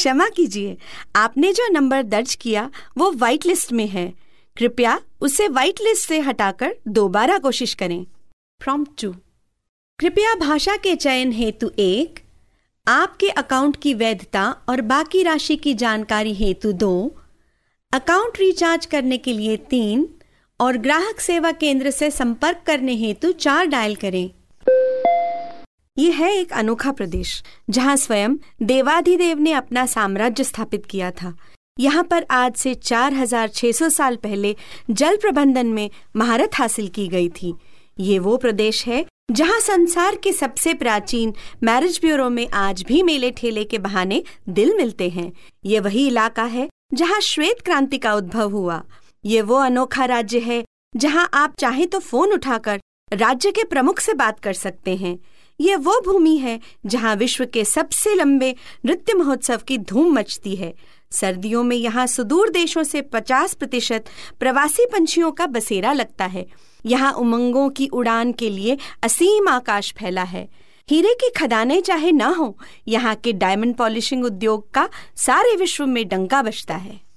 क्षमा कीजिए, आपने जो नंबर दर्ज किया वो व्हाइट लिस्ट में है। कृपया उसे व्हाइट लिस्ट से हटाकर दोबारा कोशिश करें। प्रॉम्प्ट 2। कृपया भाषा के चयन हेतु 1, आपके अकाउंट की वैधता और बाकी राशि की जानकारी हेतु 2, अकाउंट रिचार्ज करने के लिए 3 और ग्राहक सेवा केंद्र से संपर्क करने हेतु 4 डायल करें। ये है एक अनोखा प्रदेश जहां स्वयं देवाधिदेव ने अपना साम्राज्य स्थापित किया था। यहाँ पर आज से 4600 साल पहले जल प्रबंधन में महारत हासिल की गई थी। ये वो प्रदेश है जहाँ संसार के सबसे प्राचीन मैरिज ब्यूरो में आज भी मेले ठेले के बहाने दिल मिलते हैं। ये वही इलाका है जहाँ श्वेत क्रांति का उद्भव हुआ। ये वो अनोखा राज्य है जहाँ आप चाहे तो फोन उठाकर राज्य के प्रमुख से बात कर सकते हैं। ये वो भूमि है जहाँ विश्व के सबसे लंबे नृत्य महोत्सव की धूम मचती है। सर्दियों में यहाँ सुदूर देशों से 50% प्रवासी पंछियों का बसेरा लगता है। यहाँ उमंगों की उड़ान के लिए असीम आकाश फैला है। हीरे की खदानें चाहे ना हो, यहाँ के डायमंड पॉलिशिंग उद्योग का सारे विश्व में डंका बजता है।